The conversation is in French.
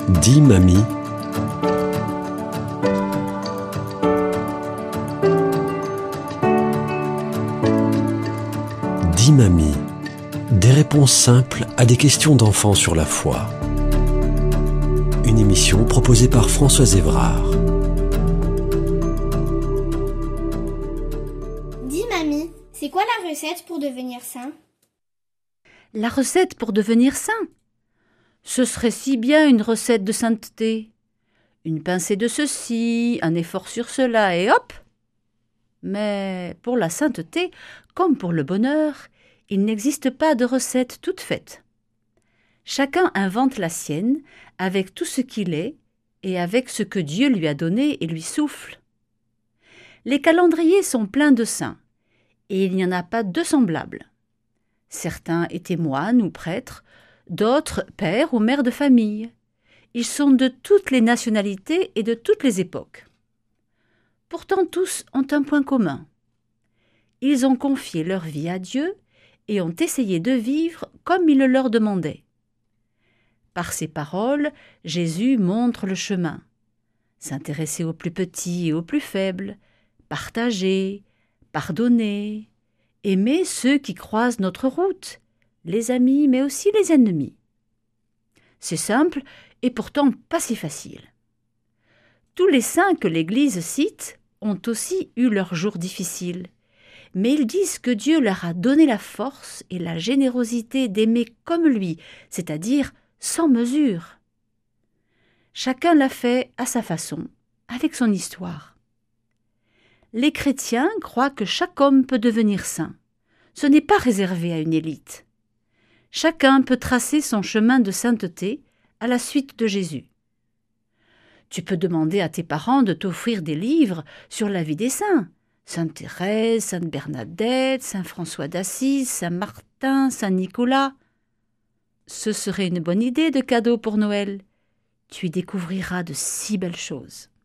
Dis mamie. Dis mamie. Des réponses simples à des questions d'enfants sur la foi. Une émission proposée par Françoise Évrard. Dis mamie, c'est quoi la recette pour devenir saint? La recette pour devenir saint? Ce serait si bien une recette de sainteté. Une pincée de ceci, un effort sur cela, et hop! Mais pour la sainteté, comme pour le bonheur, il n'existe pas de recette toute faite. Chacun invente la sienne avec tout ce qu'il est et avec ce que Dieu lui a donné et lui souffle. Les calendriers sont pleins de saints, et il n'y en a pas deux semblables. Certains étaient moines ou prêtres, d'autres pères ou mères de famille. Ils sont de toutes les nationalités et de toutes les époques. Pourtant tous ont un point commun. Ils ont confié leur vie à Dieu et ont essayé de vivre comme il le leur demandait. Par ses paroles, Jésus montre le chemin. S'intéresser aux plus petits et aux plus faibles, partager, pardonner, aimer ceux qui croisent notre route, les amis mais aussi les ennemis. C'est simple et pourtant pas si facile. Tous les saints que l'Église cite ont aussi eu leurs jours difficiles, mais ils disent que Dieu leur a donné la force et la générosité d'aimer comme lui, c'est-à-dire sans mesure. Chacun l'a fait à sa façon, avec son histoire. Les chrétiens croient que chaque homme peut devenir saint. Ce n'est pas réservé à une élite. Chacun peut tracer son chemin de sainteté à la suite de Jésus. Tu peux demander à tes parents de t'offrir des livres sur la vie des saints. Sainte Thérèse, Sainte Bernadette, Saint François d'Assise, Saint Martin, Saint Nicolas. Ce serait une bonne idée de cadeau pour Noël. Tu y découvriras de si belles choses.